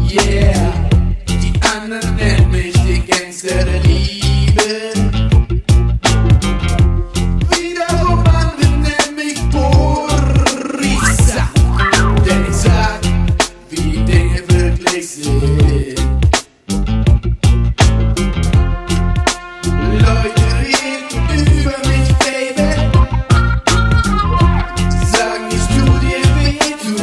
Yeah, die anderen nennen mich die Gangster der Liebe. Wiederum andere nennen mich Borisa, denn ich sag, wie die Dinge wirklich sind. Leute reden über mich, Baby, sagen, ich tu dir weh,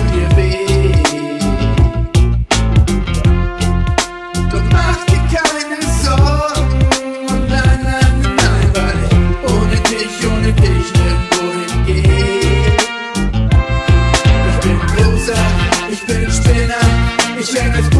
Doch mach dir keine Sorgen, nein, weil ich ohne dich nirgendwo hingehe. Ich bin Loser, ich bin Spinner, ich häng als